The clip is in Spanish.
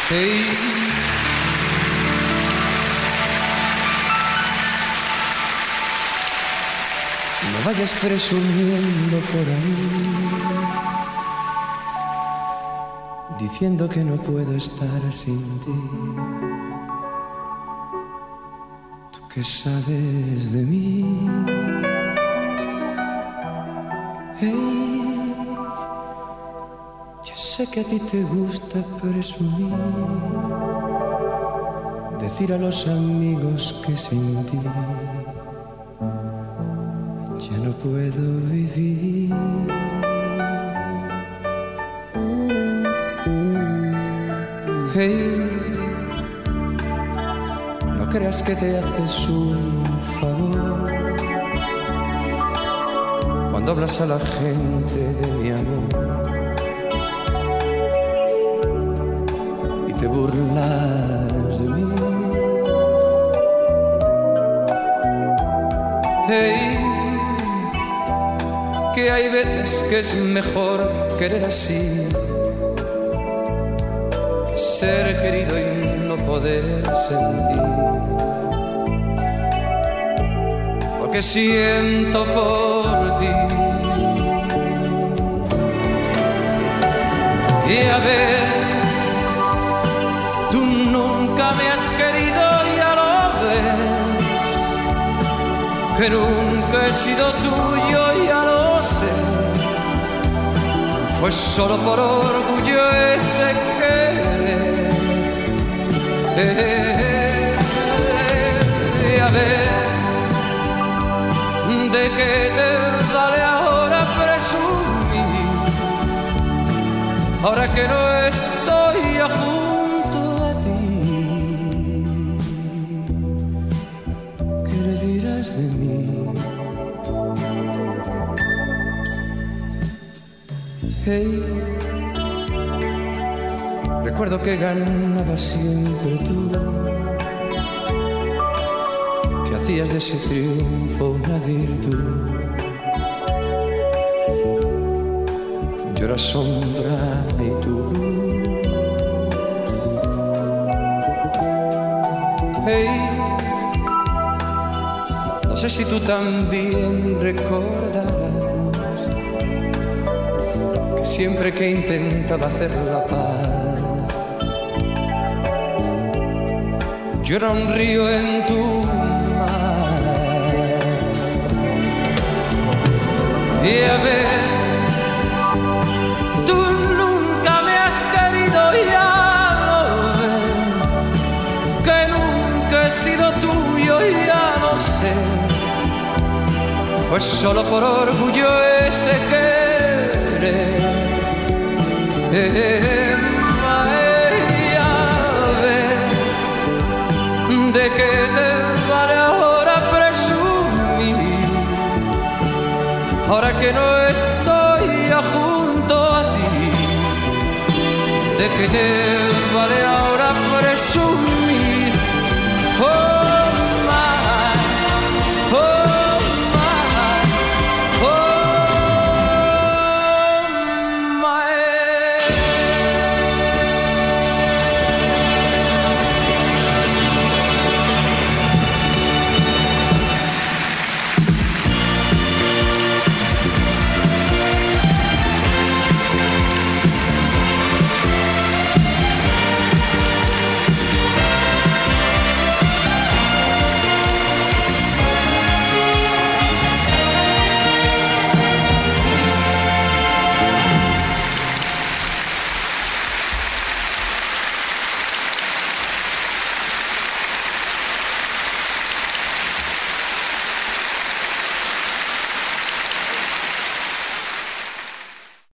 Hey. No vayas presumiendo por ahí, diciendo que no puedo estar sin ti. ¿Tú qué sabes de mí? Hey, yo sé que a ti te gusta presumir, decir a los amigos que sin ti ya no puedo vivir. Hey, no creas que te haces un favor cuando hablas a la gente de mi amor y te burlas de mí. Hey, que hay veces que es mejor querer así, ser querido y no poder sentir lo que siento por ti. Y a ver, tú nunca me has querido, ya lo ves, que nunca he sido tuyo, ya lo sé. Fue solo por orgullo ese querer. Y a ver, ¿de qué te vale ahora presumir? Ahora que no estoy junto a ti, ¿qué les dirás de mí? Hey, recuerdo que ganabas siempre tú, que hacías de ese triunfo una virtud. Yo era sombra y tú luz. Hey, no sé si tú también recordarás que siempre que intentaba hacer la paz, yo era un río en tu mar. Y a ver, tú nunca me has querido, ya lo ves, que nunca he sido tuyo, ya lo sé. Pues solo por orgullo ese querer. ¿De qué te vale ahora presumir? Ahora que no estoy junto a ti, ¿de qué te vale ahora presumir? Oh,